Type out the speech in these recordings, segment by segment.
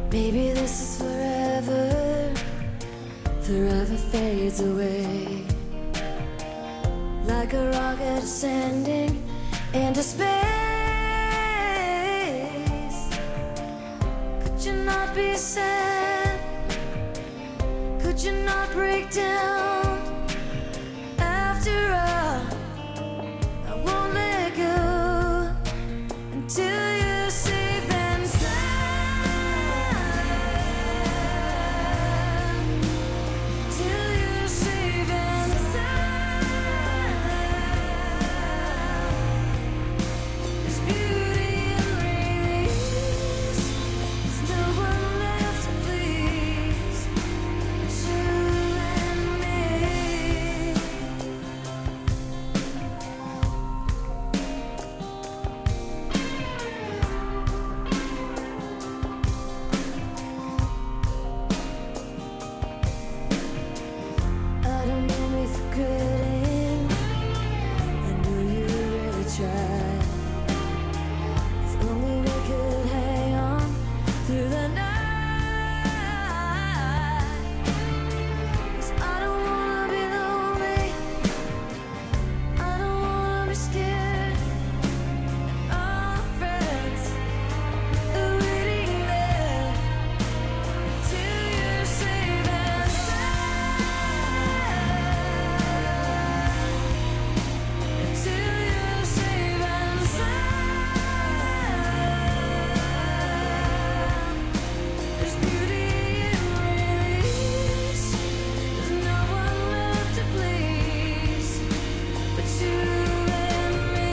Maybe this is forever, forever fades away, like a rocket ascending into space. Could you not be sad? Could you not break down? After all, I won't let go until you're safe and sound. Till you're safe and sound. There's beauty in release. There's no one left to please but you and me. I don't mean me forgetting. I know you really tried. If only we could hang on through the night. 'Cause I don't wanna be lonely. I don't wanna be scared. And our friends are waiting there till you're safe and sound. Till you're safe and sound. There's beauty in release. There's no one left to please but you and me.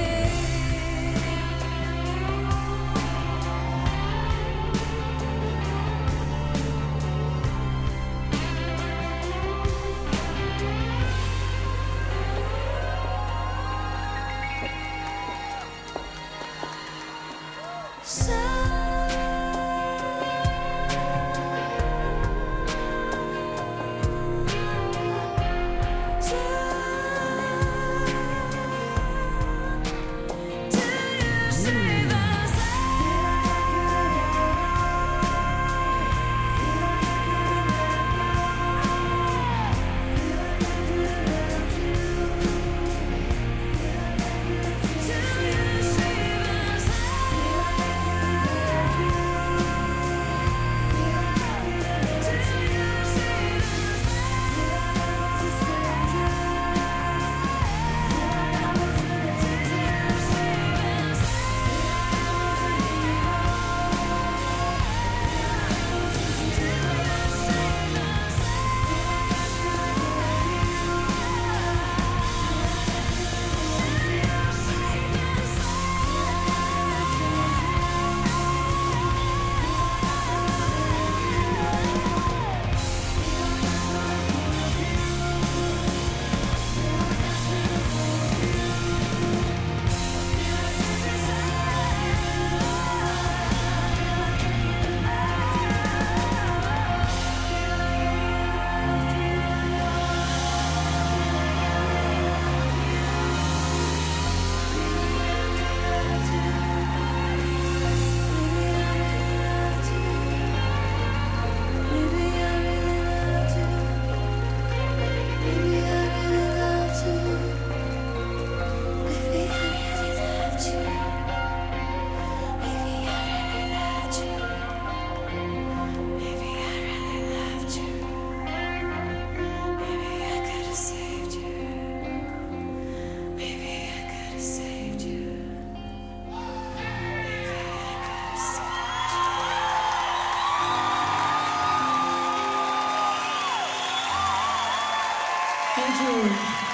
Thank you.